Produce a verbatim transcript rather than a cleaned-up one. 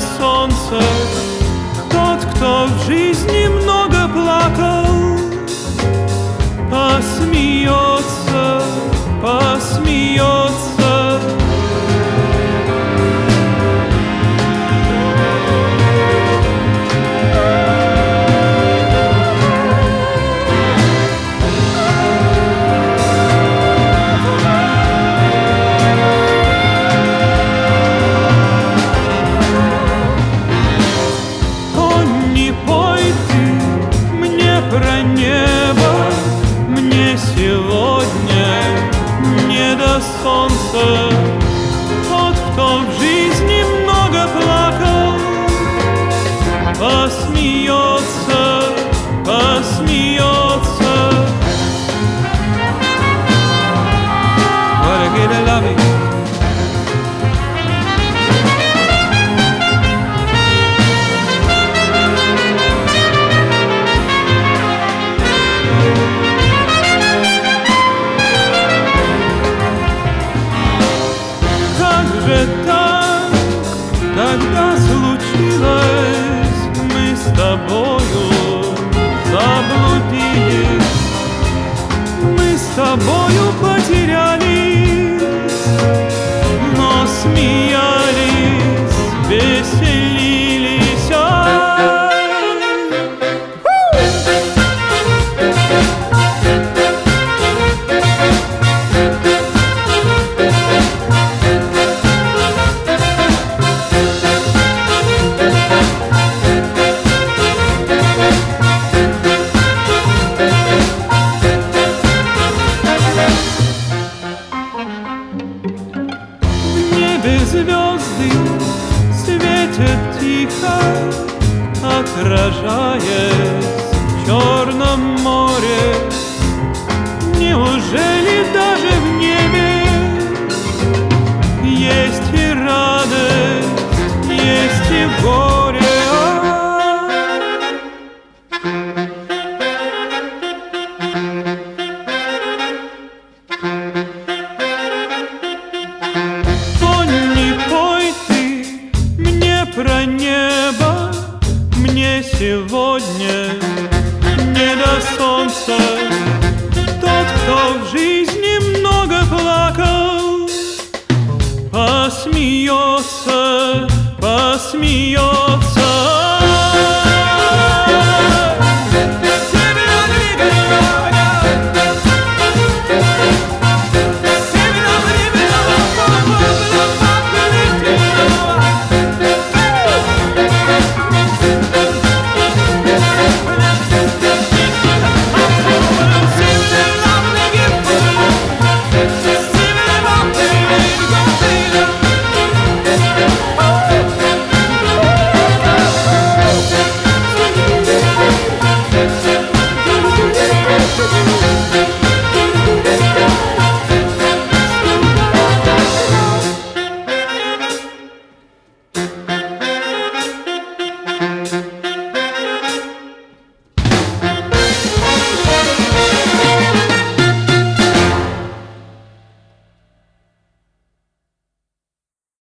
солнца. Тот, кто в жизни много плакал, посмеется, посмеется. Про небо мне сегодня не до солнца. Тот, кто в жизни много плакал, посмеется, посмеется. What a good loving. Так, когда случилось, мы с тобою заблудились, мы с тобою потерялись, но смеялись, веселились. Звезды светят тихо, отражаясь в черном море. Неужели даже в небе есть и радость, есть и горе? Про небо мне сегодня не до солнца. Тот, кто в жизни много плакал, посмеется, посмеется.